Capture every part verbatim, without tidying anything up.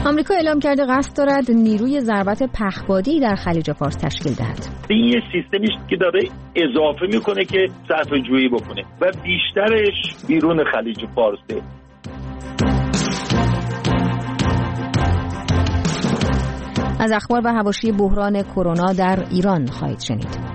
آمریکا اعلام کرده قصد دارد نیروی ضربت پهپادی در خلیج فارس تشکیل دهد. این یه سیستمی است که داره اضافه میکنه که صرفه‌جویی بکنه و بیشترش بیرون خلیج فارسه. از اخبار و حواشی بحران کرونا در ایران خواهید شنید.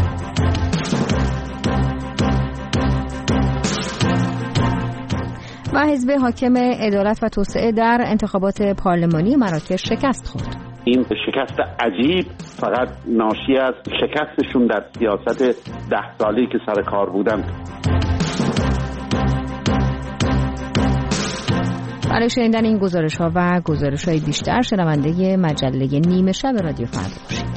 و حزب حاکم عدالت و توسعه در انتخابات پارلمانی مراکش شکست خورد. این شکست عجیب فقط ناشی از شکستشون در سیاست ده سالی که سر کار بودن. برای شنیدن این گزارش ها و گزارش های بیشتر شنونده مجله نیمه شب رادیو فردا باشید.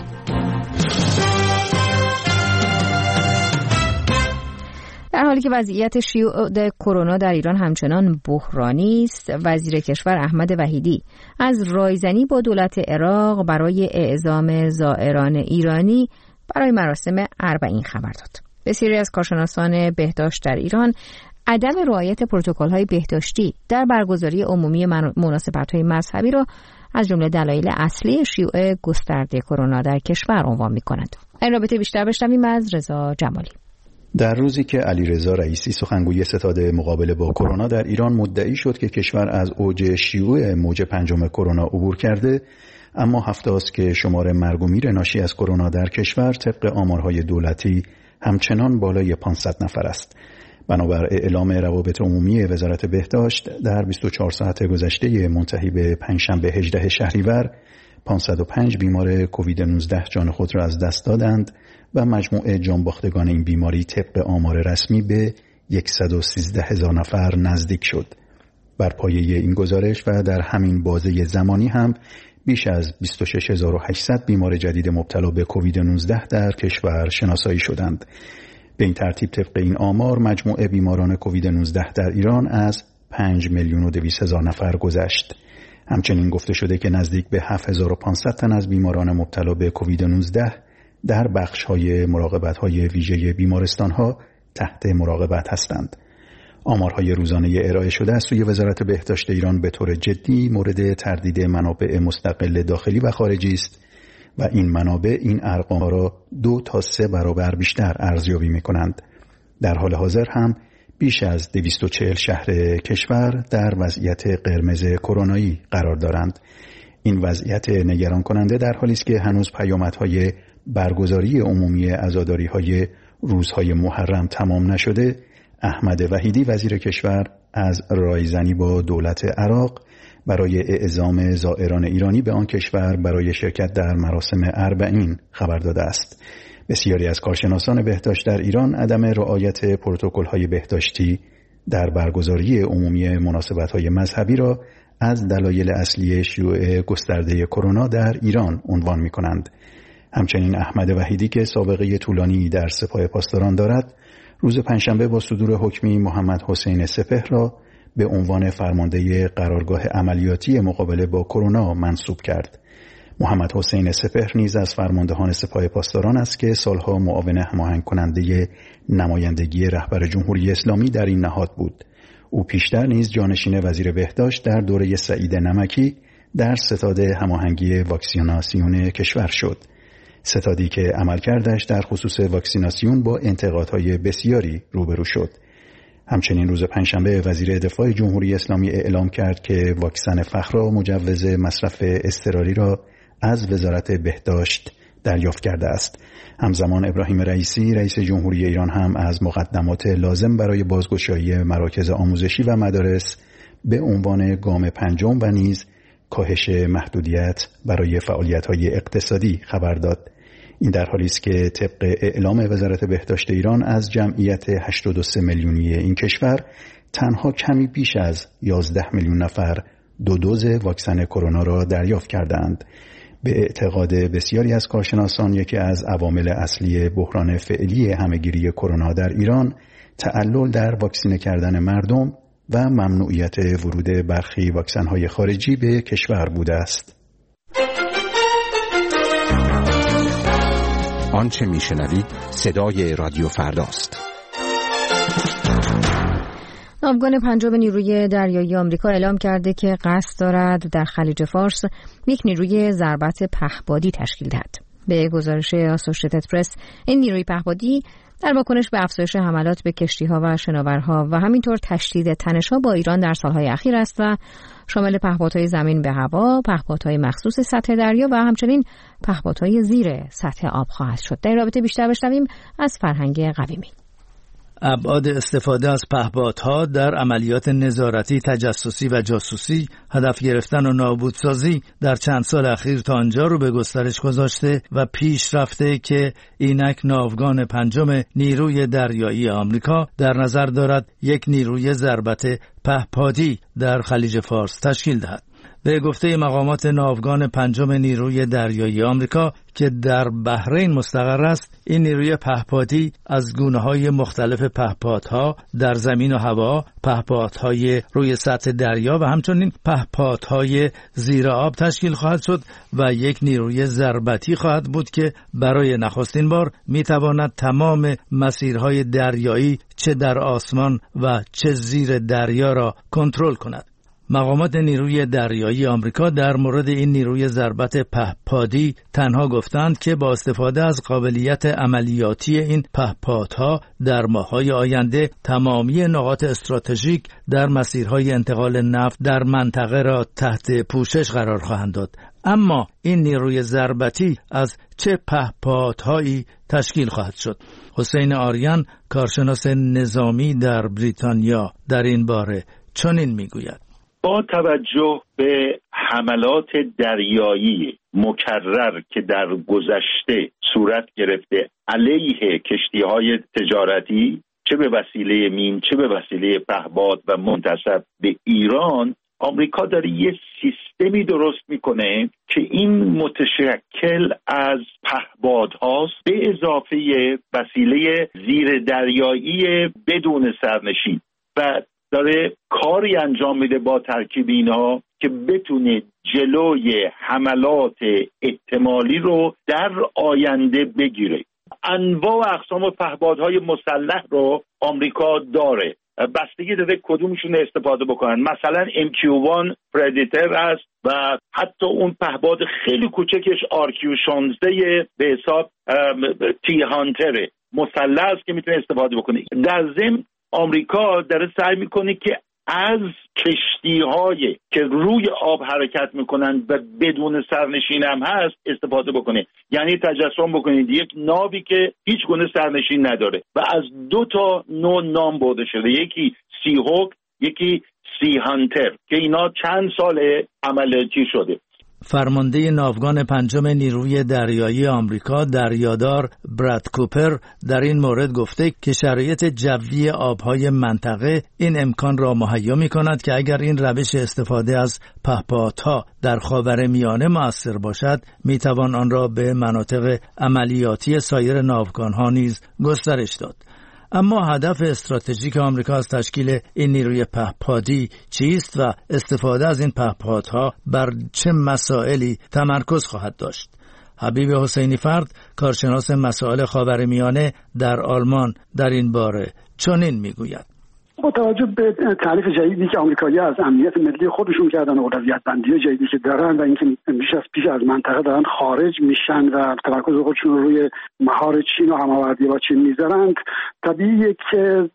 در حالی که وضعیت شیوع کرونا در ایران همچنان بحرانی است، وزیر کشور احمد وحیدی از رایزنی با دولت عراق برای اعزام زائران ایرانی برای مراسم اربعین خبر داد. بسیاری از کارشناسان بهداشت در ایران عدم رعایت پروتکل‌های بهداشتی در برگزاری عمومی مناسبت‌های مذهبی را از جمله دلایل اصلی شیوع گسترده کرونا در کشور عنوان می‌کنند. این رابطه بیشتر بشنویم از رضا جمالی. در روزی که علیرضا رئیسی سخنگوی ستاد مقابله با کرونا در ایران مدعی شد که کشور از اوج شیوع موج پنجم کرونا عبور کرده، اما هفته است که شمار مرگ و میر ناشی از کرونا در کشور طبق آمارهای دولتی همچنان بالای پانصد نفر است. بنابر اعلام روابط عمومی وزارت بهداشت در بیست و چهار ساعت گذشته منتهی به پنجشنبه هجدهم شهریور پانصد و پنج بیمار کووید نوزده جان خود را از دست دادند و مجموع جانباختگان این بیماری طبق آمار رسمی به صد و سیزده هزار نفر نزدیک شد. بر پایه این گزارش و در همین بازه زمانی هم بیش از بیست و شش هزار و هشتصد بیمار جدید مبتلا به کووید نوزده در کشور شناسایی شدند. به این ترتیب طبق این آمار مجموع بیماران کووید نوزده در ایران از پنج میلیون و دویست هزار نفر گذشت. همچنین گفته شده که نزدیک به هفت هزار و پانصد تن از بیماران مبتلا به کووید نوزده در بخش‌های مراقبت‌های ویژه بیمارستان‌ها تحت مراقبت هستند. آمارهای روزانه ارائه شده از سوی وزارت بهداشت ایران به طور جدی مورد تردید منابع مستقل داخلی و خارجی است و این منابع این ارقام را دو تا سه برابر بیشتر ارزیابی می‌کنند. در حال حاضر هم بیش از دویست و چهل شهر کشور در وضعیت قرمز کرونایی قرار دارند. این وضعیت نگران کننده در حالی است که هنوز پیامدهای برگزاری عمومی عزاداری‌های روزهای محرم تمام نشده. احمد وحیدی وزیر کشور از رایزنی با دولت عراق برای اعزام زائران ایرانی به آن کشور برای شرکت در مراسم اربعین خبر داده است. بسیاری از کارشناسان بهداشت در ایران عدم رعایت پروتکل‌های بهداشتی در برگزاری عمومی مناسبت‌های مذهبی را از دلایل اصلی شیوع گسترده کرونا در ایران عنوان می‌کنند. همچنین احمد وحیدی که سابقه طولانی در سپاه پاسداران دارد، روز پنجشنبه با صدور حکمی محمد حسین سپهر را به عنوان فرمانده قرارگاه عملیاتی مقابله با کرونا منصوب کرد. محمد حسین سپهر نیز از فرماندهان سپاه پاسداران است که سالها معاون هماهنگ کننده نمایندگی رهبر جمهوری اسلامی در این نهاد بود. او پیشتر نیز جانشین وزیر بهداشت در دوره سعید نمکی در ستاد هماهنگی واکسیناسیون کشور شد. ستادی که عملکردش در خصوص واکسیناسیون با انتقادهای بسیاری روبرو شد. همچنین روز پنجشنبه وزیر دفاع جمهوری اسلامی اعلام کرد که واکسن فخرا مجوز مصرف اضطراری را از وزارت بهداشت دریافت کرده است. همزمان ابراهیم رئیسی رئیس جمهوری ایران هم از مقدمات لازم برای بازگشایی مراکز آموزشی و مدارس به عنوان گام پنجم و نیز کاهش محدودیت برای فعالیت‌های اقتصادی خبر داد. این در حالی است که طبق اعلام وزارت بهداشت ایران از جمعیت هشتاد و سه میلیونی این کشور تنها کمی بیش از یازده میلیون نفر دو دوز واکسن کرونا را دریافت کردند. به اعتقاد بسیاری از کارشناسان یکی از عوامل اصلی بحران فعلی همهگیری کرونا در ایران تعلل در واکسینه کردن مردم و ممنوعیت ورود برخی واکسن‌های خارجی به کشور بوده است. آنچه میشنوید صدای رادیو فرداست. ناوگان پنجم نیروی دریایی آمریکا اعلام کرده که قصد دارد در خلیج فارس یک نیروی ضربت پهپادی تشکیل دهد. به گزارش آسوشیتد پرس، این نیروی پهپادی در واکنش به افزایش حملات به کشتی‌ها و شناورها و همینطور تشدید تنش‌ها با ایران در سالهای اخیر است و شامل پهپادهای زمین به هوا، پهپادهای مخصوص سطح دریا و همچنین پهپادهای زیر سطح آب خواهد شد. در رابطه بیشتر بشنویم از فرهنگ قویمی. ابعاد استفاده از پهپادها در عملیات نظارتی، تجسسی و جاسوسی، هدف گرفتن و نابودسازی در چند سال اخیر تا آنجا رو به گسترش گذاشته و پیش رفته که اینک ناوگان پنجم نیروی دریایی آمریکا در نظر دارد یک نیروی ضربت پهپادی در خلیج فارس تشکیل دهد. به گفته مقامات ناوگان پنجم نیروی دریایی آمریکا که در بحرین مستقر است، این نیروی پهپادی از گونه‌های مختلف پهپادها در زمین و هوا، پهپادهای روی سطح دریا و همچنین پهپادهای زیر آب تشکیل خواهد شد و یک نیروی ضربتی خواهد بود که برای نخستین بار می‌تواند تمام مسیرهای دریایی چه در آسمان و چه زیر دریا را کنترل کند. مقامات نیروی دریایی آمریکا در مورد این نیروی ضربت پهپادی تنها گفتند که با استفاده از قابلیت عملیاتی این پهپادها در ماه‌های آینده تمامی نقاط استراتژیک در مسیرهای انتقال نفت در منطقه را تحت پوشش قرار خواهند داد. اما این نیروی ضربتی از چه پهپادهایی تشکیل خواهد شد؟ حسین آریان، کارشناس نظامی در بریتانیا، در این باره چنین میگوید: با توجه به حملات دریایی مکرر که در گذشته صورت گرفته علیه کشتی‌های تجارتی، چه به وسیله مین چه به وسیله پهپاد و منتسب به ایران، آمریکا داره یه سیستمی درست میکنه که این متشکل از پهپادهاست به اضافه وسیله زیر دریایی بدون سرنشین و داره کاری انجام میده با ترکیب اینها که بتونه جلوی حملات احتمالی رو در آینده بگیره. انواع و اقسام پهپادهای مسلح رو آمریکا داره، بستگی داره کدومشون استفاده بکنن. مثلا ام کیو وان پردیتر است و حتی اون پهپاد خیلی کوچکش آر کیو شانزده به حساب تی هانتره مسلح است که میتونه استفاده بکنه. در ضمن آمریکا داره سعی میکنه که از کشتی‌هایی که روی آب حرکت میکنن و بدون سرنشین هم هست استفاده بکنه. یعنی تجسم بکنید یک ناوی که هیچ گونه سرنشین نداره و از دو تا نوع نام برده شده، یکی سی هوک، یکی سی هانتر، که اینا چند سال عملیاتی شده. فرمانده ناوگان پنجم نیروی دریایی آمریکا دریادار براد کوپر در این مورد گفته که شرایط جوی آبهای منطقه این امکان را مهیا می‌کند که اگر این روش استفاده از پهپادها در خاورمیانه مؤثر باشد، می‌توان آن را به مناطق عملیاتی سایر ناوگان‌ها نیز گسترش داد. اما هدف استراتژیک آمریکا از تشکیل این نیروی پهپادی چیست و استفاده از این پهپادها بر چه مسائلی تمرکز خواهد داشت؟ حبیب حسینی فرد، کارشناس مسائل خاورمیانه در آلمان، در این باره چنین میگوید: با توجه به تعریف جدیدی که آمریکایی‌ها از امنیت ملی خودشون کردن و اولویت بندی جدیدی که دارن و اینکه بیش از پیش از منطقه دارن خارج میشن و تمرکز خودشون رو روی مهار چین و هماوردی با چین میذارن، طبیعیه که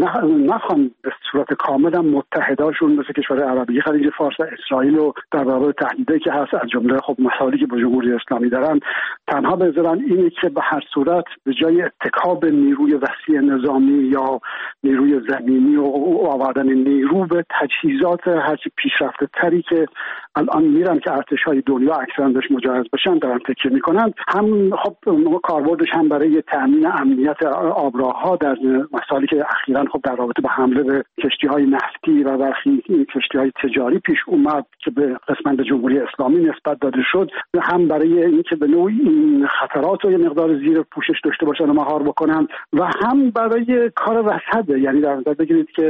نخوان به صورت کامل متحداشون مثل کشور عربی خلیج فارس و اسرائیل و در برابر تهدیدی که هست از جمله خب مسائلی که با جمهوری اسلامی دارن تنها بذارن. اینه که به هر صورت به جای اتکا به نیروی وسیع نظامی یا نیروی زمینی و آوردن نیرو به تجهیزات هرچی پیشرفته تری که الان میرن که ارتش‌های دنیا اکثرا بهش مجهز بشن دارن تکیه میکنن، هم خب کاربردش هم برای تامین امنیت آبراه‌ها در مسائلی که اخیراً خب در رابطه با حمله به کشتی‌های نفتی و برخی کشتی‌های تجاری پیش اومد که به قسمت جمهوری اسلامی نسبت داده شد، هم برای اینکه به نوعی این خطرات رو یه مقدار زیر پوشش داشته باشن و مهار بکنن و هم برای کار رصد. یعنی در نظر بگیرید که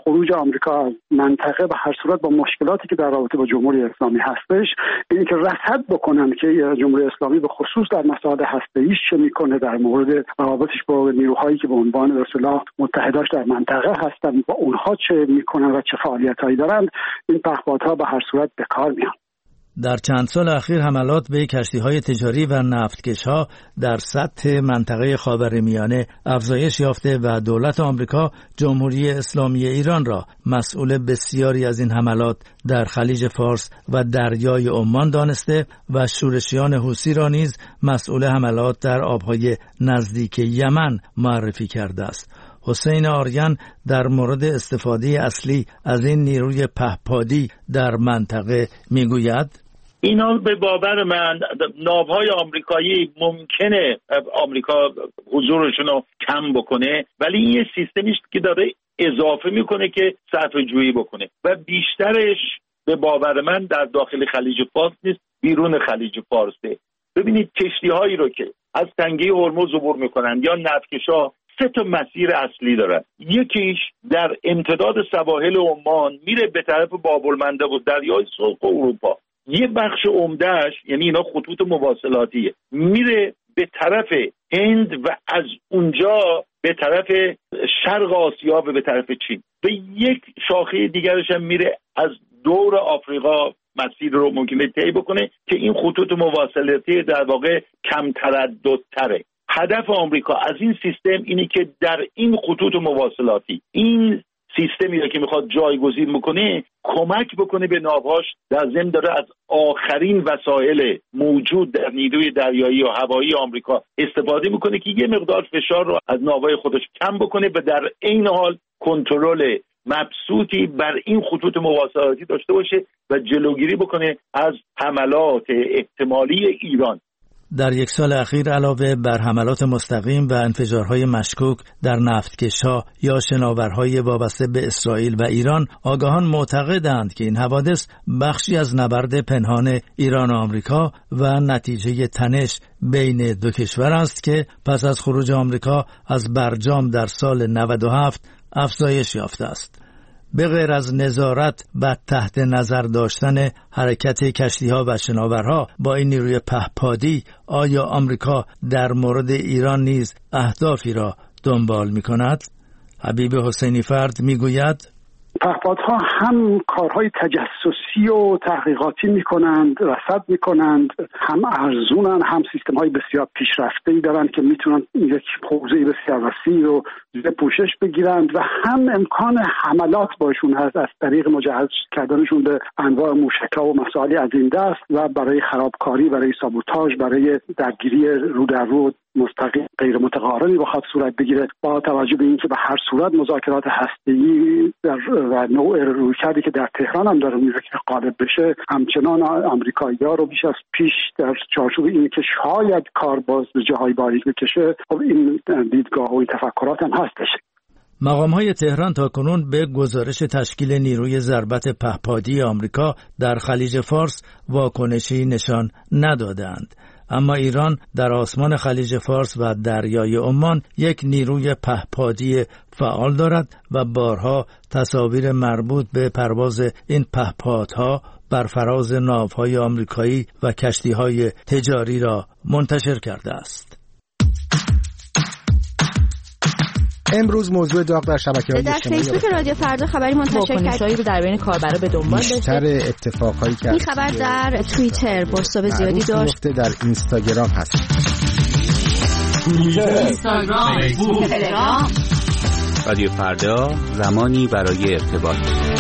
خروج آمریکا از منطقه به هر صورت با مشکلاتی که در رابطه با جمهوری اسلامی هستش، اینی که رصد بکنن که جمهوری اسلامی به خصوص در مسائل هسته‌ایش چه میکنه، در مورد روابطش با نیروهایی که به عنوان به اصطلاح متحداش در منطقه هستن با اونها چه میکنن و چه فعالیتایی دارند، این پهپادها به هر صورت به کار میان. در چند سال اخیر حملات به کشتی‌های تجاری و نفتکش‌ها در سطح منطقه خاورمیانه افزایش یافته و دولت آمریکا جمهوری اسلامی ایران را مسئول بسیاری از این حملات در خلیج فارس و دریای عمان دانسته و شورشیان حوثی را نیز مسئول حملات در آبهای نزدیک یمن معرفی کرده است. حسین آریان در مورد استفاده اصلی از این نیروی پهپادی در منطقه میگوید: اینا به باور من ناوهای آمریکایی ممکنه آمریکا حضورشون رو کم بکنه، ولی این یه سیستمی است که داره اضافه میکنه که صرفه جویی بکنه و بیشترش به باور من در داخل خلیج فارس نیست، بیرون خلیج فارسه. ببینید کشتی هایی رو که از تنگه هرمز عبور میکنن یا نفتکش‌ها سه تا مسیر اصلی دارن. یکیش در امتداد سواحل عمان میره به طرف باب المندب و دریای سرخ اروپا. یه بخش عمدهش، یعنی اینا خطوط مواصلاتیه، میره به طرف هند و از اونجا به طرف شرق آسیا و به طرف چین. و یک شاخه دیگرش هم میره از دور آفریقا مسیر رو ممکنه طی بکنه که این خطوط مواصلاتی در واقع کم ترددتره. هدف آمریکا از این سیستم اینه که در این خطوط مواصلاتی این سیستمی رو که میخواد جایگزین بکنه کمک بکنه به ناوهاش، در ضمن داره از آخرین وسایل موجود در نیروی دریایی و هوایی آمریکا استفاده میکنه که یه مقدار فشار رو از ناوهای خودش کم بکنه و در عین حال کنترل مبسوطی بر این خطوط مواصلاتی داشته باشه و جلوگیری بکنه از حملات احتمالی ایران. در یک سال اخیر علاوه بر حملات مستقیم و انفجارهای مشکوک در نفتکش‌ها یا شناورهای وابسته به اسرائیل و ایران، آگاهان معتقدند که این حوادث بخشی از نبرد پنهان ایران و آمریکا و نتیجه تنش بین دو کشور است که پس از خروج آمریکا از برجام در سال نود و هفت افزایش یافته است. به غیر از نظارت و تحت نظر داشتن حرکت کشتی‌ها و شناورها با این نیروی پهپادی، آیا آمریکا در مورد ایران نیز اهدافی را دنبال می‌کند؟ حبیب حسینی فرد می‌گوید: پهپادها هم کارهای تجسسی و تحقیقاتی میکنند، رصد میکنند، هم ارزونن، هم سیستم های بسیار پیشرفته‌ای دارند که میتونن یک حوزه بسیار وسیع رو زیر پوشش بگیرند و هم امکان حملات باشون هست از طریق مجهز کردنشون به انواع موشک‌ها و مسائلی از این دست و برای خرابکاری، برای سابوتاژ، برای درگیری رو در رو مستقیم غیر متقارنی بخواد صورت بگیره. با توجه به اینکه به هر صورت مذاکرات هسته‌ای و نوع رویکردی که در تهران هم داره میره که غالب بشه، همچنان آمریکایی‌ها رو بیش از پیش در چارچوب این که شاید کار باز به جاهای باریک بکشه، خب این دیدگاه و این تفکرات هم هستش. مقام‌های تهران تاکنون به گزارش تشکیل نیروی ضربت پهپادی آمریکا در خلیج فارس واکنشی نشان ندادند. اما ایران در آسمان خلیج فارس و دریای عمان یک نیروی پهپادی فعال دارد و بارها تصاویر مربوط به پرواز این پهپادها بر فراز ناوهای آمریکایی و کشتی‌های تجاری را منتشر کرده است. امروز موضوع داغ در شبکه‌های اجتماعی در فیسبوک رادیو فردا خبری منتشر کردیم رو در بین کاربرا به دنبال داشته. بیشتر اتفاقایی که این خبر در توییتر بازتاب زیادی داشت. در اینستاگرام هست. اینستاگرام، فیسبوک، تلگرام. رادیو فردا، زمانی برای ارتباط.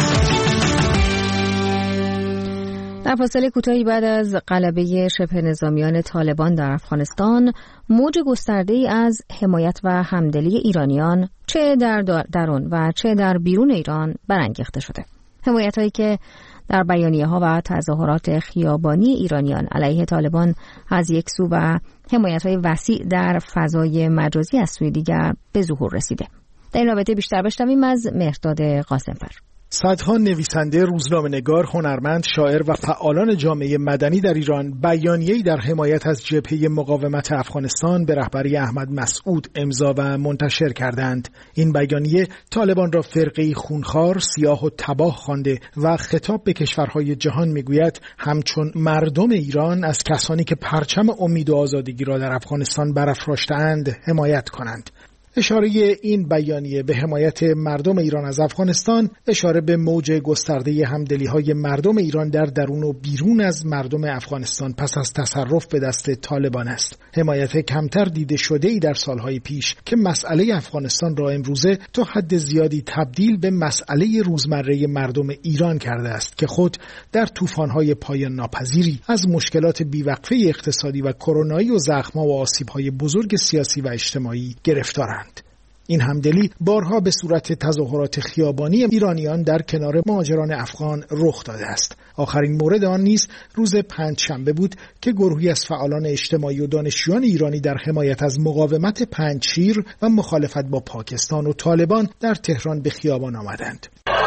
در فاصله کوتاهی بعد از غلبه شبه نظامیان طالبان در افغانستان، موج گسترده‌ای از حمایت و همدلی ایرانیان چه در درون و چه در بیرون ایران برانگیخته شده. حمایت‌هایی که در بیانیه‌ها و تظاهرات خیابانی ایرانیان علیه طالبان از یک سو و حمایت‌های وسیع در فضای مجازی از سوی دیگر به ظهور رسیده. در این رابطه بیشتر بشنویم از مهرداد قاسمفر. صدها نویسنده، روزنامه‌نگار، هنرمند، شاعر و فعالان جامعه مدنی در ایران بیانیه‌ای در حمایت از جبهه مقاومت افغانستان به رهبری احمد مسعود امضا و منتشر کردند. این بیانیه طالبان را فرقه‌ای خونخوار، سیاه و تباه خوانده و خطاب به کشورهای جهان میگوید همچون مردم ایران از کسانی که پرچم امید و آزادگی را در افغانستان برافراشته‌اند حمایت کنند. اشاره این بیانیه به حمایت مردم ایران از افغانستان اشاره به موج گسترده همدلی‌های مردم ایران در درون و بیرون از مردم افغانستان پس از تصرف به دست طالبان است. حمایت کمتر دیده شده‌ای در سالهای پیش که مسئله افغانستان را امروزه تا حد زیادی تبدیل به مسئله روزمره مردم ایران کرده است که خود در طوفان‌های پایان ناپذیری از مشکلات بیوقفه اقتصادی و کرونایی و زخم‌ها و آسیب‌های بزرگ سیاسی و اجتماعی گرفتارند. این همدلی بارها به صورت تظاهرات خیابانی ایرانیان در کنار مهاجران افغان رخ داده است. آخرین مورد آن نیز روز پنجشنبه بود که گروهی از فعالان اجتماعی و دانشجویان ایرانی در حمایت از مقاومت پنجشیر و مخالفت با پاکستان و طالبان در تهران به خیابان آمدند.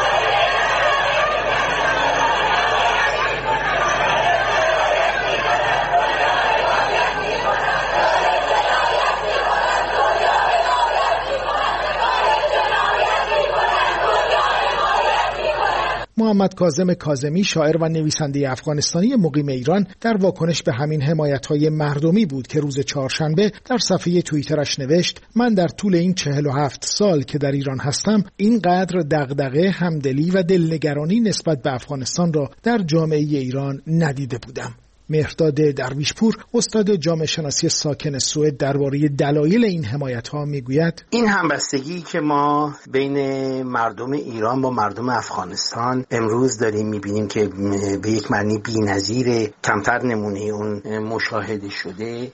محمد کاظم کاظمی، شاعر و نویسنده افغانستانی مقیم ایران، در واکنش به همین حمایت‌های مردمی بود که روز چهارشنبه در صفحه توییترش نوشت: من در طول این چهل و هفت سال که در ایران هستم اینقدر دغدغه، همدلی و دلنگرانی نسبت به افغانستان را در جامعه ایران ندیده بودم. مهرداد درویشپور، استاد جامعه شناسی ساکن سوئد، درباره دلایل این حمایت‌ها میگوید: این همبستگی که ما بین مردم ایران با مردم افغانستان امروز داریم می‌بینیم که به یک معنی بی‌نظیر، کمتر نمونه اون مشاهده شده.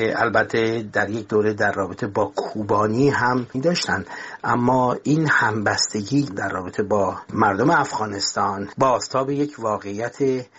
البته در یک دوره در رابطه با کوبانی هم داشتن، اما این همبستگی در رابطه با مردم افغانستان بازتاب یک واقعیت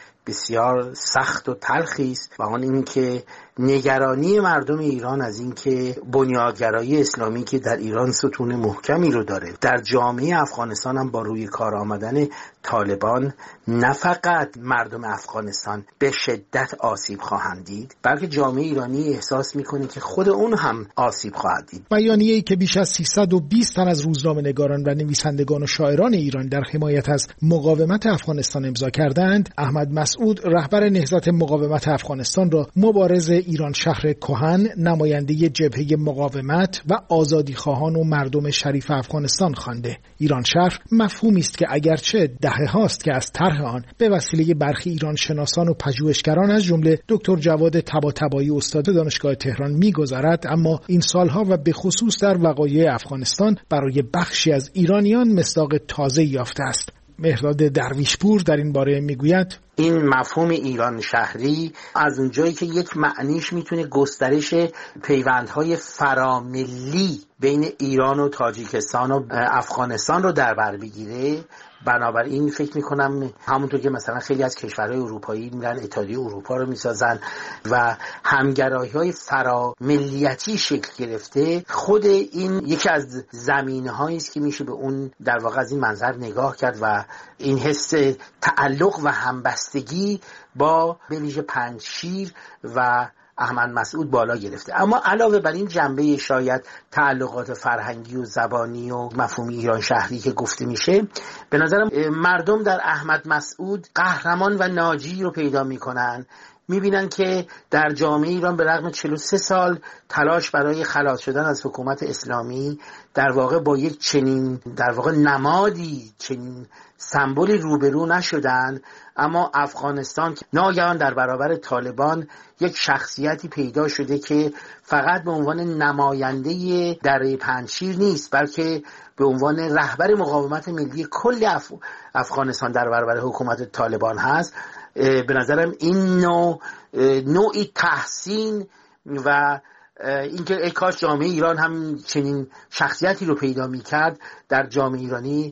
بسیار سخت و تلخی است و آن این که نگرانی مردم ایران از این که بنیادگرایی اسلامی که در ایران ستون محکمی رو داره در جامعه افغانستان هم با روی کار آمدن طالبان نه فقط مردم افغانستان به شدت آسیب خواهند دید، بلکه جامعه ایرانی احساس میکنه که خود اون هم آسیب خواهد دید. بیانیه‌ای که بیش از سیصد و بیست تن از روزنامه‌نگاران و نویسندگان و شاعران ایران در حمایت از مقاومت افغانستان امضا کردند، احمد مسعود رهبر نهضت مقاومت افغانستان را مبارز ایران شهر کهن، نماینده جبهه مقاومت و آزادی خواهان و مردم شریف افغانستان خوانده. ایران شهر مفهومی است که اگرچه دهه هاست که از طرح آن به وسیله برخی ایران شناسان و پژوهشگران از جمله دکتر جواد طباطبایی استاد دانشگاه تهران می‌گذرد، اما این سالها و به خصوص در وقایع افغانستان برای بخشی از ایرانیان مصداق تازه یافته است. مهرداد درویشپور در این باره میگوید: این مفهوم ایران شهری از اونجایی که یک معنیش میتونه گسترش پیوندهای فراملی بین ایران و تاجیکستان و افغانستان رو در بر بگیره، بنابراین فکر میکنم همونطور که مثلا خیلی از کشورهای اروپایی میرن اتحادیه اروپا رو میسازن و همگرایی‌های فراملیتی شکل گرفته، خود این یکی از زمینه‌هایی است که میشه به اون در واقع از این منظر نگاه کرد و این حس تعلق و همبستگی با به ویژه پنجشیر و احمد مسعود بالا گرفته. اما علاوه بر این جنبه شاید تعلقات فرهنگی و زبانی و مفهوم ایران شهری که گفته میشه، به نظرم مردم در احمد مسعود قهرمان و ناجی رو پیدا میکنن. میبینن که در جامعه ایران به رغم چهل و سه سال تلاش برای خلاص شدن از حکومت اسلامی در واقع با یک چنین در واقع نمادی، چنین سمبولی روبرو نشدن، اما افغانستان ناگهان در برابر طالبان یک شخصیتی پیدا شده که فقط به عنوان نماینده دره پنجشیر نیست، بلکه به عنوان رهبر مقاومت ملی کل اف... افغانستان در برابر حکومت طالبان هست. به نظرم این نوع نوعی تحسین و اینکه ای کاش جامعه ایران هم چنین شخصیتی رو پیدا می‌کرد در جامعه ایرانی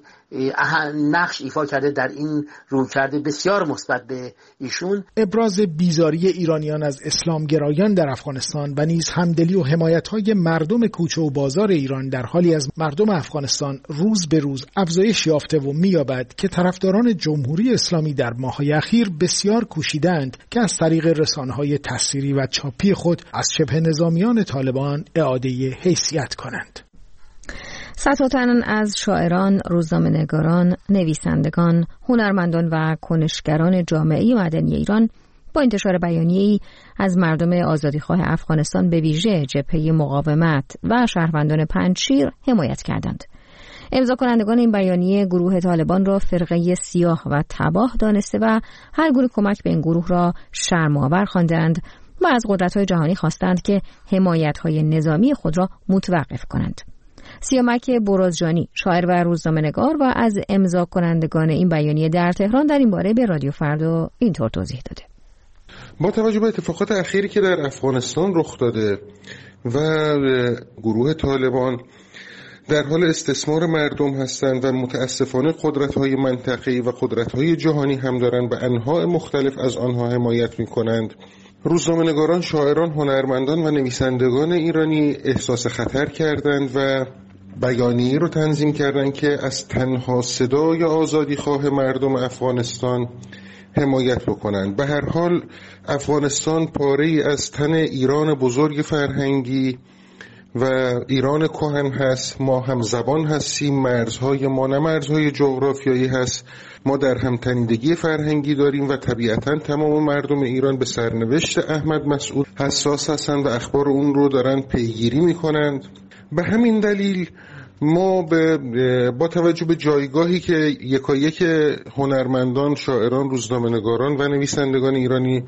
نقش ایفا کرده در این رویکرد بسیار مثبت به ایشون. ابراز بیزاری ایرانیان از اسلامگرایان در افغانستان و نیز همدلی و حمایت‌های مردم کوچه و بازار ایران در حالی از مردم افغانستان روز به روز افزایش یافته و می‌یابد که طرفداران جمهوری اسلامی در ماه‌های اخیر بسیار کوشیدند که از طریق رسانه‌های تصویری و چاپی خود از شبه نظامیان طالبان اعاده حیثیت کنند. صدها تن از شاعران، روزنامه‌نگاران، نویسندگان، هنرمندان و کنشگران جامعه مدنی ایران با انتشار بیانیه‌ای از مردم آزادیخواه افغانستان به ویژه جبهه مقاومت و شهروندان پنجشیر حمایت کردند. امضا کنندگان این بیانیه گروه طالبان را فرقه سیاه و تباه دانسته و هر گونه کمک به این گروه را شرم‌آور خواندند و از قدرت‌های جهانی خواستند که حمایت‌های نظامی خود را متوقف کنند. سیامک برازجانی، شاعر و روزنامه‌نگار و از امضا کنندگان این بیانیه در تهران در این باره به رادیو فردا اینطور توضیح داده: با توجه به اتفاقات اخیری که در افغانستان رخ داده و گروه طالبان در حال استثمار مردم هستند و متاسفانه قدرت‌های منطقه‌ای و قدرت‌های جهانی هم دارند و انواع مختلف از آنها حمایت می‌کنند، روزنامه‌نگاران، شاعران، هنرمندان و نویسندگان ایرانی احساس خطر کردند و بیانیه‌ای رو تنظیم کردند که از تنها صدای آزادیخواه مردم افغانستان حمایت بکنند. به هر حال افغانستان پاره‌ای از تن ایران بزرگ فرهنگی و ایران کهن هست. ما هم زبان هستیم، مرزهای ما نه مرزهای جغرافیایی هست، ما در هم تنیدگی فرهنگی داریم و طبیعتاً تمام مردم ایران به سرنوشت احمد مسعود حساس هستند و اخبار اون رو دارن پیگیری میکنند. به همین دلیل ما به با توجه به جایگاهی که یکایک هنرمندان، شاعران، روزنامه‌نگاران و نویسندگان ایرانی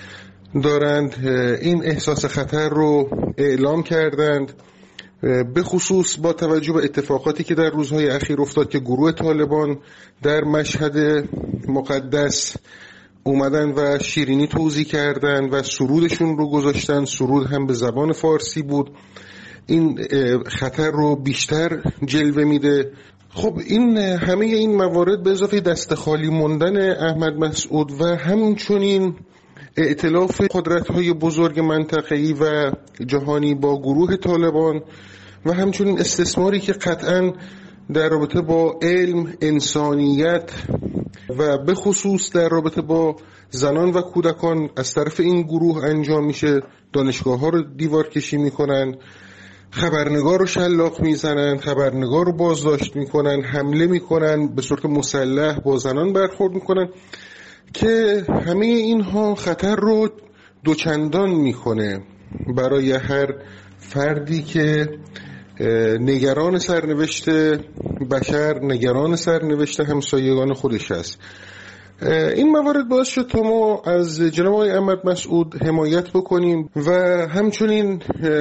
دارند این احساس خطر رو اعلام کردند، به خصوص با توجه به اتفاقاتی که در روزهای اخیر افتاد که گروه طالبان در مشهد مقدس اومدن و شیرینی توزیع کردن و سرودشون رو گذاشتن. سرود هم به زبان فارسی بود. این خطر رو بیشتر جلوه میده. خب این همه این موارد به اضافه دست خالی موندن احمد مسعود و همچنین ائتلاف قدرت‌های بزرگ منطقه‌ای و جهانی با گروه طالبان و همچنین استثماری که قطعاً در رابطه با علم، انسانیت و به خصوص در رابطه با زنان و کودکان از طرف این گروه انجام میشه. دانشگاه‌ها رو دیوار کشی میکنن، خبرنگار رو شلاق میزنن، خبرنگار رو بازداشت میکنن، حمله میکنن، به صورت مسلح با زنان برخورد میکنن که همه اینها خطر رو دوچندان میکنه برای هر فردی که نگران سرنوشت بشر، نگران سرنوشت همسایگان خودش است. این موارد باعث شد تا ما از جناب آقای احمد مسعود حمایت بکنیم و همچنین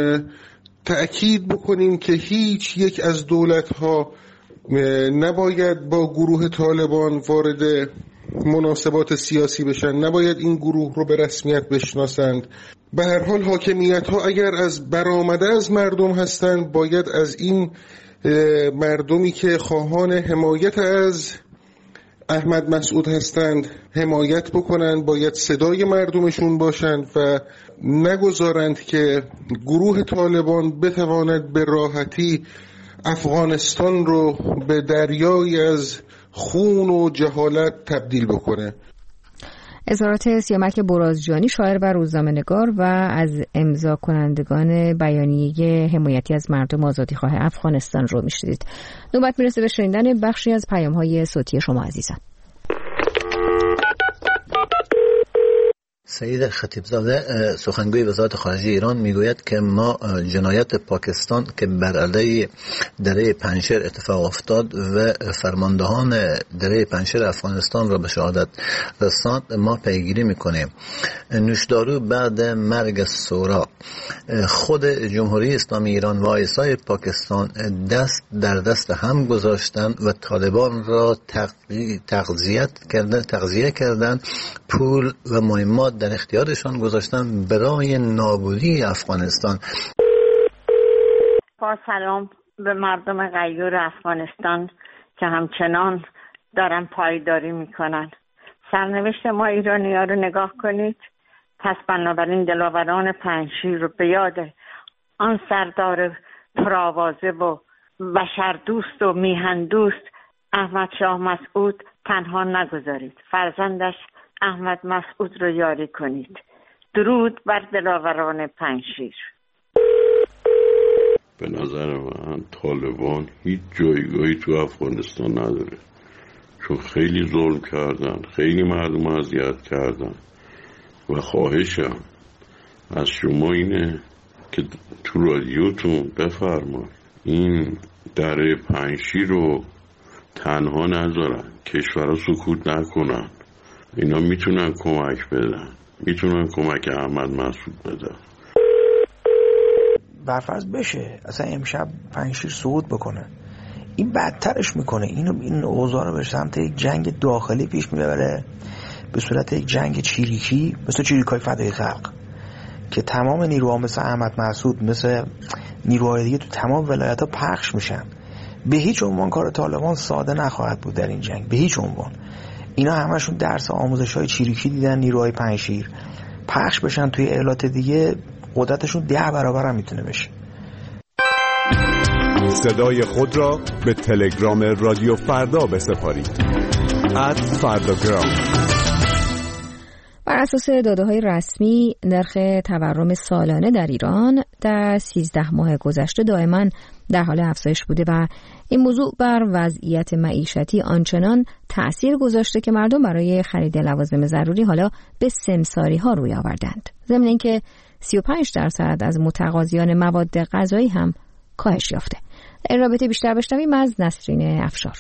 تأکید بکنیم که هیچ یک از دولت‌ها نباید با گروه طالبان وارد مناسبات سیاسی بشن، نباید این گروه رو به رسمیت بشناسند. به هر حال حاکمیت ها اگر از برآمده از مردم هستند باید از این مردمی که خواهان حمایت از احمد مسعود هستند حمایت بکنند، باید صدای مردمشون باشند و نگذارند که گروه طالبان بتواند به راحتی افغانستان رو به دریایی از خون و جهالت تبدیل بکنه. اظهارات سیامک برازجانی، شاعر و روزنامه‌نگار و از امضا کنندگان بیانیه حمایتی از مردم آزادیخواه افغانستان رو میشنیدید. نوبت میرسه به شنیدن بخشی از پیام‌های صوتی شما عزیزان. سید خطیبزاده سخنگوی وزارت خارجه ایران میگوید که ما جنایت پاکستان که بر علیه دره پنجشیر اتفاق افتاد و فرماندهان دره پنجشیر افغانستان را به شهادت رساند ما پیگیری میکنیم. نوشدارو بعد مرگ سورا، خود جمهوری اسلامی ایران و آیسای پاکستان دست در دست هم گذاشتن و طالبان را تغذیه کردن تغذیه کردن پول و مهمات در اختیارشان گذاشتن برای نابودی افغانستان. با سلام به مردم غیور افغانستان که همچنان دارن پایداری میکنن. سرنوشت ما ایرانی ها رو نگاه کنید. پس بنابراین دلاوران پنجشیر رو به یاد آن سردار پرآوازه و بشردوست و میهندوست احمد شاه مسعود تنها نگذارید. فرزندش احمد مسعود رو یاری کنید. درود بر دلاوران پنجشیر. به نظر من طالبان هیچ جایگاهی تو افغانستان نداره، چون خیلی ظلم کردن، خیلی مردم اذیت کردن و خواهشم از شما اینه که تو رادیوتون بفرمایید این دره پنجشیر رو تنها نذارن، کشورها سکوت نکنن. اینا میتونن کمک بدن، میتونن کمک احمد مسعود بدن. برفرض بشه اصلا امشب پنجشیر صعود بکنه، این بدترش میکنه. اینو این اوضاع رو به سمت یک جنگ داخلی پیش میبره، به صورت یک جنگ چیریکی، مثل چیریکای فدای خلق که تمام نیروها مثل احمد مسعود، مثل نیروهای دیگه تو تمام ولایت ها پخش میشن. به هیچ عنوان کار طالبان ساده نخواهد بود در این جنگ، به هیچ عنوان. اینا همشون درس آموزش های چیریکی دیدن. نیروهای پنجشیر پخش بشن توی ایالات دیگه، قدرتشون ده برابر هم میتونه بشه. صدای خود را به تلگرام رادیو فردا بسپارید. ات فرداگرام. بر اساس داده‌های رسمی نرخ تورم سالانه در ایران در سیزده ماه گذشته دائما در حال افزایش بوده و این موضوع بر وضعیت معیشتی آنچنان تأثیر گذاشته که مردم برای خرید لوازم ضروری حالا به سمساری ها روی آوردند. ضمن اینکه سی و پنج درصد از متقاضیان مواد غذایی هم کاهش یافته. در رابطه بیشتر بشنویم از نسرین افشار.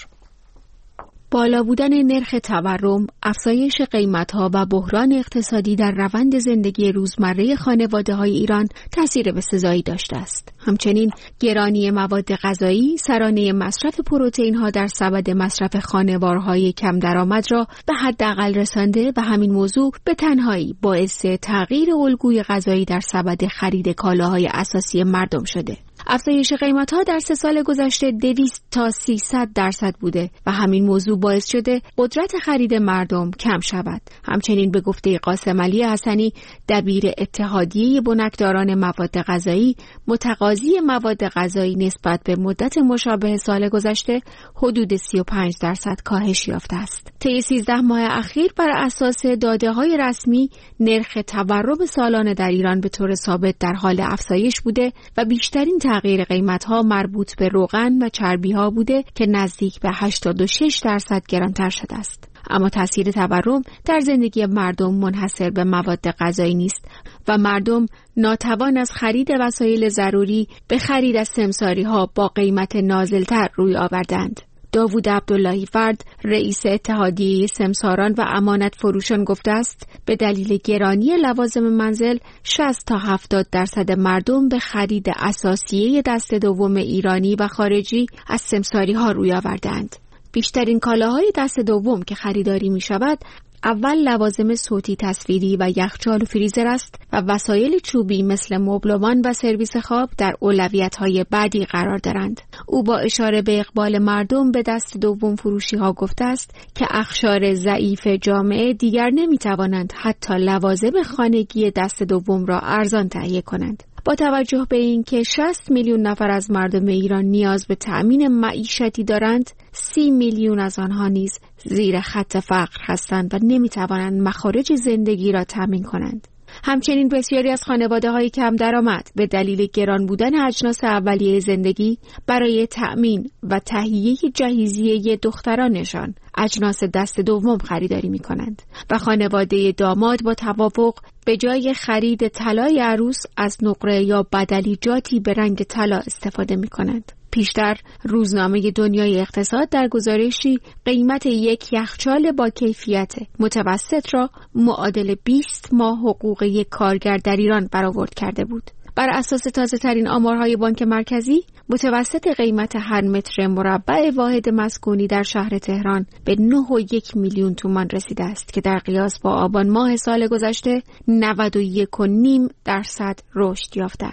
بالا بودن نرخ تورم، افزایش قیمت‌ها و بحران اقتصادی در روند زندگی روزمره خانواده‌های ایران تأثیر بسزایی داشته است. همچنین گرانی مواد غذایی، سرانه مصرف پروتئین‌ها در سبد مصرف خانوارهای کم درآمد را به حداقل رسانده و همین موضوع به تنهایی باعث تغییر الگوی غذایی در سبد خرید کالاهای اساسی مردم شده. افزایش قیمت‌ها در سه سال گذشته دویست تا سیصد درصد بوده و همین موضوع باعث شده قدرت خرید مردم کم شود. همچنین به گفته قاسم علی حسنی، دبیر اتحادیه بنکداران مواد غذایی، متقاضی مواد غذایی نسبت به مدت مشابه سال گذشته حدود سی و پنج درصد کاهش یافته است. طی سیزده ماه اخیر بر اساس داده‌های رسمی نرخ تورم سالانه در ایران به طور ثابت در حال افزایش بوده و بیشترین تغییر قیمت‌ها مربوط به روغن و چربی‌ها بوده که نزدیک به هشتاد و شش درصد گرانتر شده است. اما تاثیر تورم در زندگی مردم منحصر به مواد غذایی نیست و مردم ناتوان از خرید وسایل ضروری به خرید از سمساری‌ها با قیمت نازل‌تر روی آوردند. داوود عبداللهی فرد، رئیس اتحادیه سمساران و امانت فروشان گفته است به دلیل گرانی لوازم منزل شصت تا هفتاد درصد مردم به خرید اساسیه دست دوم ایرانی و خارجی از سمساری ها روی آوردند. بیشترین کالاهای دست دوم که خریداری می شود اول لوازم صوتی تصویری و یخچال و فریزر است و وسایل چوبی مثل مبلمان و سرویس خواب در اولویت‌های بعدی قرار دارند. او با اشاره به اقبال مردم به دست دوم فروشی ها گفته است که اقشار ضعیف جامعه دیگر نمی‌توانند حتی لوازم خانگی دست دوم را ارزان تهیه کنند. با توجه به اینکه شصت میلیون نفر از مردم ایران نیاز به تأمین معیشتی دارند، سی میلیون از آنها نیز زیر خط فقر هستند و نمی‌توانند مخارج زندگی را تأمین کنند. همچنین بسیاری از خانواده‌های کم درآمد به دلیل گران بودن اجناس اولیه زندگی برای تأمین و تهیه جهیزیه دخترانشان اجناس دست دوم خریداری می‌کنند و خانواده داماد با توافق به جای خرید طلای عروس از نقره یا بدلیجاتی به رنگ طلا استفاده می‌کنند. پیشتر روزنامه دنیای اقتصاد در گزارشی قیمت یک یخچال با کیفیت متوسط را معادل بیست ماه حقوق یک کارگر در ایران برآورد کرده بود. بر اساس تازه ترین آمارهای بانک مرکزی، متوسط قیمت هر متر مربع واحد مسکونی در شهر تهران به نه و یک میلیون تومان رسیده است که در قیاس با آبان ماه سال گذشته نود و یک و نیم درصد رشد یافته است.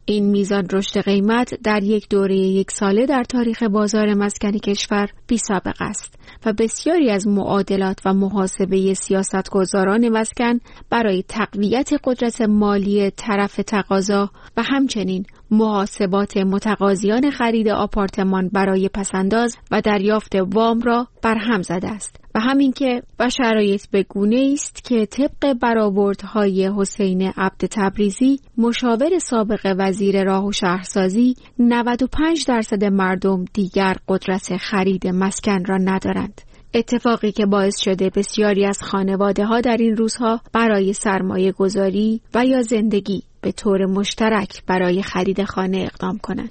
این میزان رشد قیمت در یک دوره یک ساله در تاریخ بازار مسکن کشور بی سابقه است و بسیاری از معادلات و محاسبه سیاستگزاران مسکن برای تقویت قدرت مالی طرف تقاضا و همچنین محاسبات متقاضیان خرید آپارتمان برای پسنداز و دریافت وام را برهم زده است و همین که و شرایط به گونه است که طبق برآوردهای حسین عبد تبریزی مشاور سابق وزیر راه و شهرسازی نود و پنج درصد مردم دیگر قدرت خرید مسکن را ندارند. اتفاقی که باعث شده بسیاری از خانواده ها در این روزها برای سرمایه گذاری و یا زندگی به طور مشترک برای خرید خانه اقدام کنند.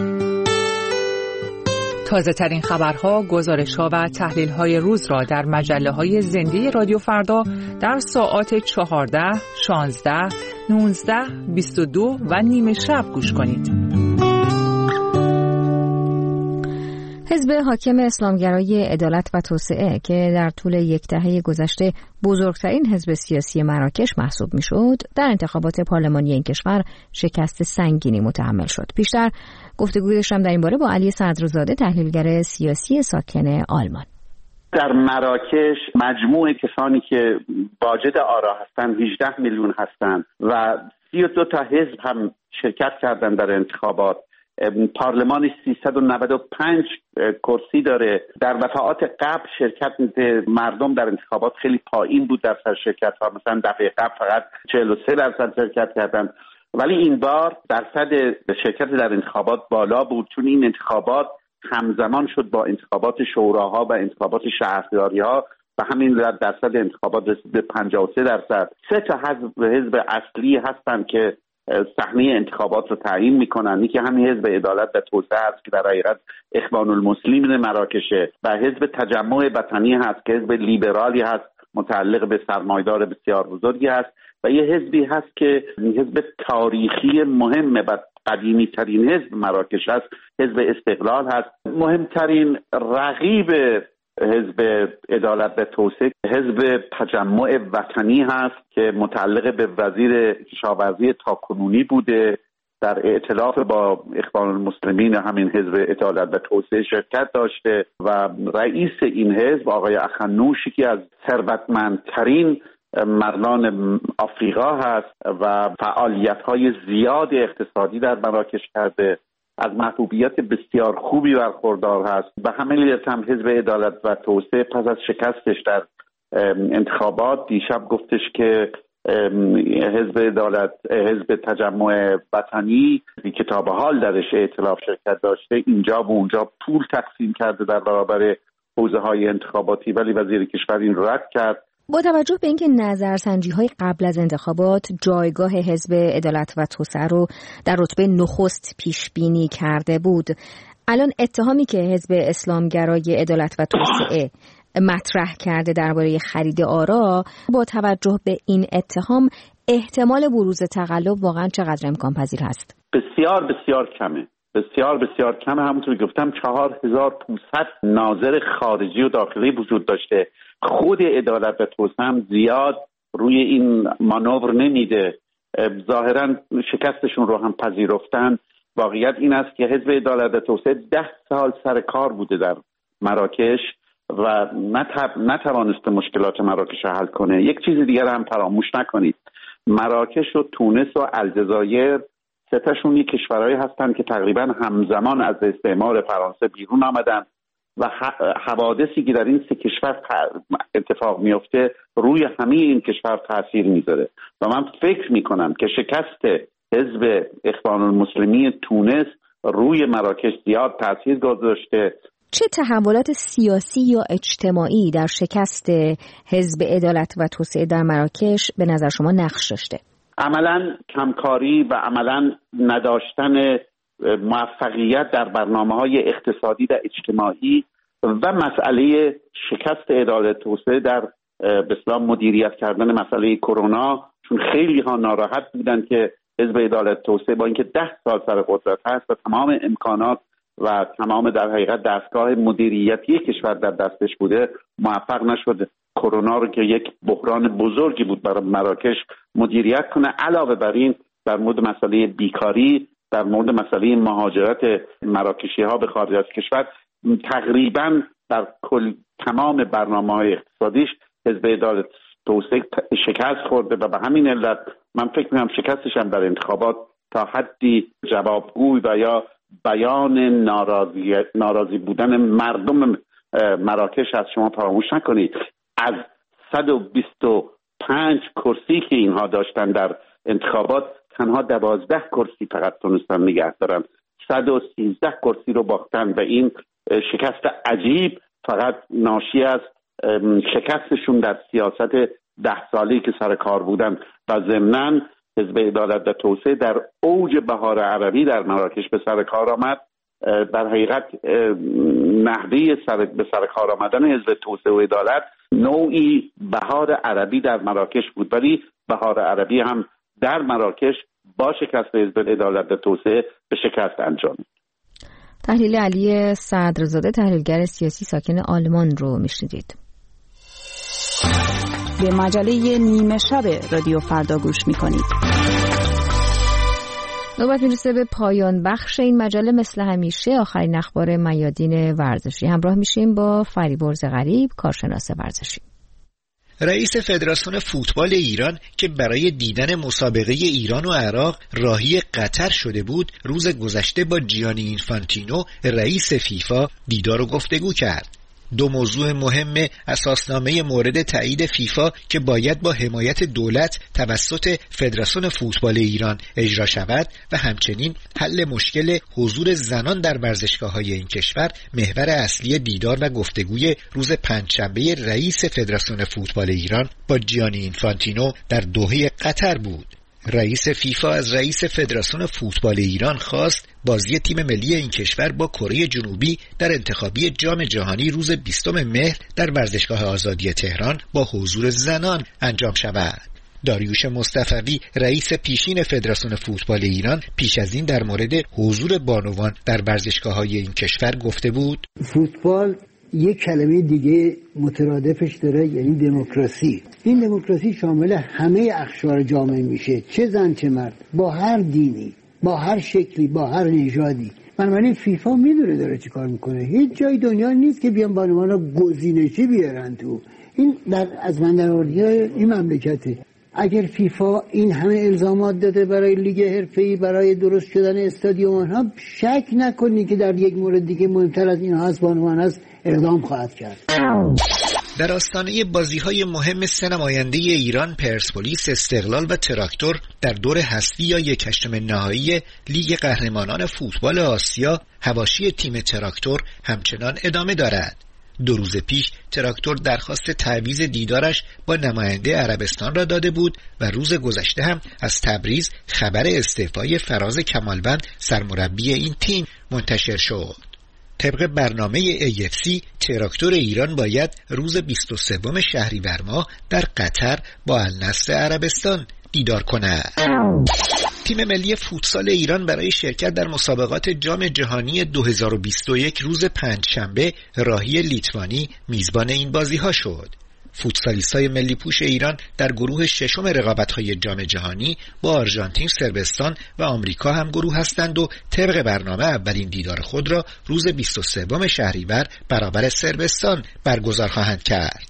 تازه ترین خبرها، گزارش‌ها و تحلیل‌های روز را در مجله‌های زنده رادیو فردا در ساعات چهارده، شانزده، نوزده، بیست و دو و نیمه شب گوش کنید. حزب حاکم اسلامگرای عدالت و توسعه که در طول یک دهه گذشته بزرگترین حزب سیاسی مراکش محسوب میشد، در انتخابات پارلمانی این کشور شکست سنگینی متحمل شد. بیشتر گفتگوی داشتم در این باره با علی صدرزاده، تحلیلگر سیاسی ساکن آلمان. در مراکش مجموع کسانی که واجد آرا هستند هجده میلیون هستند و سی و دو تا حزب هم شرکت کردند در انتخابات. پارلمان سیصد و نود و پنج کرسی داره. در دفعات قبل شرکت مردم در انتخابات خیلی پایین بود در سر شرکت ها، مثلا دفعه قبل فقط چهل و سه درصد شرکت کردن، ولی این بار درصد شرکت در انتخابات بالا بود، چون این انتخابات همزمان شد با انتخابات شوراها و انتخابات شهرداری ها و همین درصد انتخابات رسید به پنجاه و سه درصد. سه تا حزب حزب اصلی هستن که صحنه انتخابات رو تعیین میکنن. یکی همین حزب عدالت و توسعه هست که در حقیقت اخوان المسلمین مراکشه و حزب تجمع وطنی هست که حزب لیبرالی هست متعلق به سرمایه‌دار بسیار بزرگی هست و یه حزبی هست که حزب تاریخی مهمه و قدیمی ترین حزب مراکش هست، حزب استقلال هست. مهمترین رقیب حزب عدالت و توسعه حزب تجمع وطنی هست که متعلق به وزیر کشاورزی تاکنونی بوده، در ائتلاف با اخوان المسلمین همین حزب عدالت و توسعه شرکت داشته و رئیس این حزب آقای اخنوشی که از ثروتمندترین مردان آفریقا هست و فعالیت‌های زیاد اقتصادی در مراکش کرده، از محبوبیت بسیار خوبی برخوردار هست و همین لیت هم حزب عدالت و توسعه پس از شکستش در انتخابات دیشب گفتش که حزب عدالت حزب تجمع وطنی که تا به حال درش ائتلاف شرکت داشته اینجا و اونجا پول تقسیم کرده در برابر حوزه های انتخاباتی، ولی وزیر کشور این رو رد کرد. با توجه به اینکه نظرسنجی‌های قبل از انتخابات جایگاه حزب عدالت و توسعه رو در رتبه نخست پیش بینی کرده بود، الان اتهامی که حزب اسلامگرای عدالت و توسعه مطرح کرده درباره خرید آرا، با توجه به این اتهام احتمال بروز تقلب واقعا چقدر امکان پذیر هست؟ بسیار بسیار کمه. بسیار بسیار کمه. همونطور که گفتم چهار هزار و پانصد ناظر خارجی و داخلی وجود داشته. خود عدالت و توسعه هم زیاد روی این مانور نمیده. ظاهرا شکستشون رو هم پذیرفتن. واقعیت این است که حزب عدالت و توسعه ده سال سر کار بوده در مراکش و نتوانسته مشکلات مراکش رو حل کنه. یک چیز دیگر هم فراموش نکنید، مراکش و تونس و الجزایر ستاشون یک کشورهایی هستند که تقریبا همزمان از استعمار فرانسه بیرون آمدن و حوادثی که در این سه کشور اتفاق میفته روی همه این کشور تاثیر میذاره و من فکر میکنم که شکست حزب اخوان المسلمین تونس روی مراکش زیاد تاثیر گذاشته. چه تحولات سیاسی یا اجتماعی در شکست حزب عدالت و توسعه در مراکش به نظر شما نقش داشته؟ عملاً کمکاری و عملاً نداشتن موفقیت در برنامه‌های اقتصادی و اجتماعی و مسئله شکست عدالت توسعه در به اصطلاح مدیریت کردن مسئله کرونا، چون خیلی ها ناراحت بودن که حزب عدالت توسعه با اینکه ده سال سر قدرت هست و تمام امکانات و تمام در حقیقت دستگاه مدیریتی کشور در دستش بوده موفق نشد کرونا رو که یک بحران بزرگی بود برای مراکش مدیریت کنه. علاوه بر این در مورد مسئله بیکاری در مورد مسئله مهاجرت مراکشی ها به خارج از کشور تقریبا در کل تمام برنامه‌های اقتصادیش حزب عدالت توسعه شکست خورده و به همین علت من فکر می‌کنم شکستش هم در انتخابات تا حدی جوابگوی و یا بیان ناراضی ناراضی بودن مردم مراکش از شما فراموش نکنید. از صد و بیست و پنج کرسی که اینها داشتن در انتخابات تنها دوازده کرسی فقط تونستن نگه دارن، صد و سیزده کرسی رو باختن و این شکست عجیب فقط ناشی از شکستشون در سیاست ده سالی که سر کار بودن و ضمناً حزب عدالت و توسعه در اوج بهار عربی در مراکش به سر کار آمد. در حقیقت نحوه سر به سر کار آمدن حزب توسعه و عدالت نوعی بهار عربی در مراکش بود، ولی بهار عربی هم در مراکش با شکست حزب عدالت و توسعه به شکست انجام. تحلیل علی صدرزاده، تحلیلگر سیاسی ساکن آلمان رو میشنیدید. به مجله نیمه شب رادیو فردا گوش میکنید. نوبت میرسه به پایان بخش این مجله. مثل همیشه آخرین اخبار میادین ورزشی همراه میشیم با فریبرز غریب، کارشناس ورزشی. رئیس فدراسیون فوتبال ایران که برای دیدن مسابقه ایران و عراق راهی قطر شده بود، روز گذشته با جیانی اینفانتینو رئیس فیفا دیدار و گفتگو کرد. دو موضوع مهم اساسنامه مورد تایید فیفا که باید با حمایت دولت توسط فدراسیون فوتبال ایران اجرا شود و همچنین حل مشکل حضور زنان در ورزشگاه‌های این کشور محور اصلی دیدار و گفتگوی روز پنجشنبه رئیس فدراسیون فوتبال ایران با جیانی اینفانتینو در دوحه قطر بود. رئیس فیفا از رئیس فدراسیون فوتبال ایران خواست بازی تیم ملی این کشور با کره جنوبی در انتخابی جام جهانی روز بیستم مهر در ورزشگاه آزادی تهران با حضور زنان انجام شود. داریوش مصطفی رئیس پیشین فدراسیون فوتبال ایران پیش از این در مورد حضور بانوان در ورزشگاه‌های این کشور گفته بود: فوتبال یک کلمه دیگه مترادفش داره، یعنی دموکراسی. این دموکراسی شامل همه اقشار جامعه میشه، چه زن چه مرد، با هر دینی، با هر شکلی، با هر نژادی. بنابراین فیفا میدونه داره چی کار میکنه. هیچ جای دنیا نیست که بیان بانوان رو گزینشی بیارن تو. این در از بندرآوردی این مملکته. اگر فیفا این همه الزامات داده برای لیگ حرفه‌ای، برای درست شدن استادیوم ها، شک نکنی که در یک مورد دیگه مهمتر از این هست بانوان هست اقدام خواهد کرد. در آستانه بازی‌های مهم سه نماینده ایران، پرسپولیس، استقلال و تراکتور در دور حذفی یا یک هشتم نهایی لیگ قهرمانان فوتبال آسیا، حواشی تیم تراکتور همچنان ادامه دارد. دو روز پیش تراکتور درخواست تعویض دیدارش با نماینده عربستان را داده بود و روز گذشته هم از تبریز خبر استعفای فراز کمالوند سرمربی این تیم منتشر شد. طبق برنامه ای اف سی تراکتور ایران باید روز بیست و سوم شهریور ماه در قطر با النصر عربستان دیدار کند. تیم ملی فوتسال ایران برای شرکت در مسابقات جام جهانی دو هزار و بیست و یک روز پنجشنبه راهی لیتوانی میزبان این بازی‌ها شد. فوتسالیستای ملی پوش ایران در گروه ششم رقابت‌های جام جهانی با آرژانتین، صربستان و آمریکا هم گروه هستند و طبق برنامه اولین دیدار خود را روز بیست و سوم شهریور برابر صربستان برگزار خواهند کرد.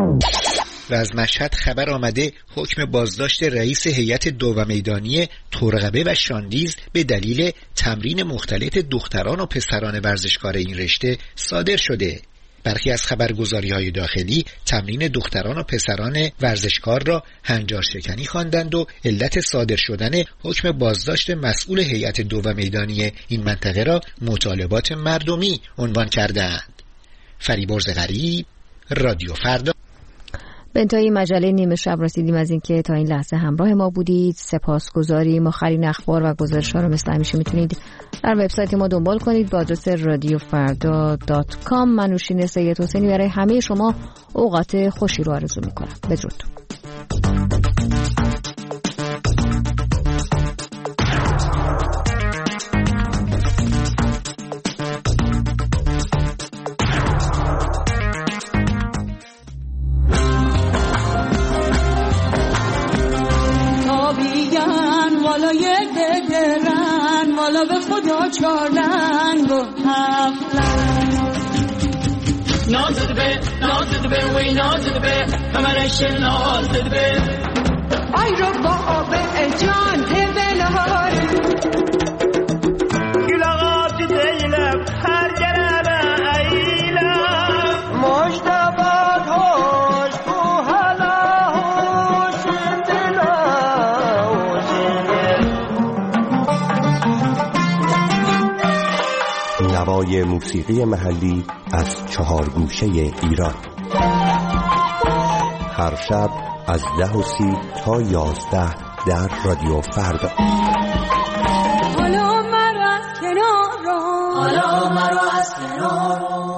و از مشهد خبر آمده حکم بازداشت رئیس هیئت دو و میدانی ترقبه و شاندیز به دلیل تمرین مختلط دختران و پسران ورزشکار این رشته صادر شده. برخی از خبرگزاری‌های داخلی تمرین دختران و پسران ورزشکار را هنجار شکنی خواندند و علت صادر شدن حکم بازداشت مسئول هیئت دو و میدانی این منطقه را مطالبات مردمی عنوان کردند. فریبرز غریب، رادیو فردا. به انتهای مجله نیمه شب رسیدیم. از اینکه تا این لحظه همراه ما بودید سپاسگزاریم. آخرین اخبار و گزارش‌ها رو مثل همیشه میتونید در وبسایت ما دنبال کنید با آدرس رادیو فردا دات کام. من نوشین سید حسینی برای همه شما اوقات خوشی رو آرزو میکنم. بدرود. والای دلن والا چهار رنگ و هفت رنگ نازد به نازد به وی نازد به همرش نازد به آی رو با آب جان تبلار گلاغات دیلم هر گرم ایلم مجتبات هوش تو حلا هوش دلا نوای موسیقی محلی از چهار گوشه ایران هر شب از ده و سی تا یازده در رادیو فردا. حالا مرا از کنار رو حالا مرا از کنار رو